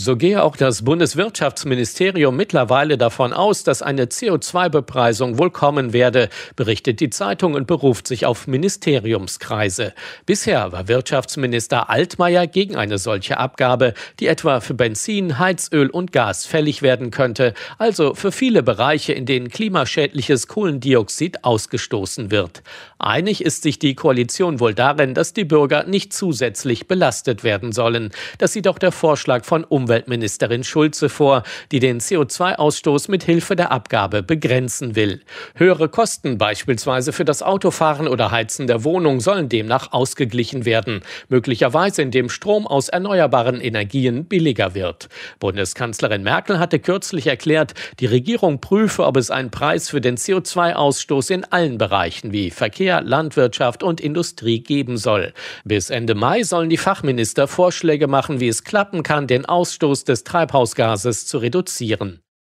So gehe auch das Bundeswirtschaftsministerium mittlerweile davon aus, dass eine CO2-Bepreisung wohl kommen werde, berichtet die Zeitung und beruft sich auf Ministeriumskreise. Bisher war Wirtschaftsminister Altmaier gegen eine solche Abgabe, die etwa für Benzin, Heizöl und Gas fällig werden könnte, also für viele Bereiche, in denen klimaschädliches Kohlendioxid ausgestoßen wird. Einig ist sich die Koalition wohl darin, dass die Bürger nicht zusätzlich belastet werden sollen. Das sieht auch der Vorschlag von Umweltministerin Schulze vor, die den CO2-Ausstoß mit Hilfe der Abgabe begrenzen will. Höhere Kosten beispielsweise für das Autofahren oder Heizen der Wohnung sollen demnach ausgeglichen werden, möglicherweise indem Strom aus erneuerbaren Energien billiger wird. Bundeskanzlerin Merkel hatte kürzlich erklärt, die Regierung prüfe, ob es einen Preis für den CO2-Ausstoß in allen Bereichen wie Verkehr, Landwirtschaft und Industrie geben soll. Bis Ende Mai sollen die Fachminister Vorschläge machen, wie es klappen kann, den Ausstoß des Treibhausgases zu reduzieren.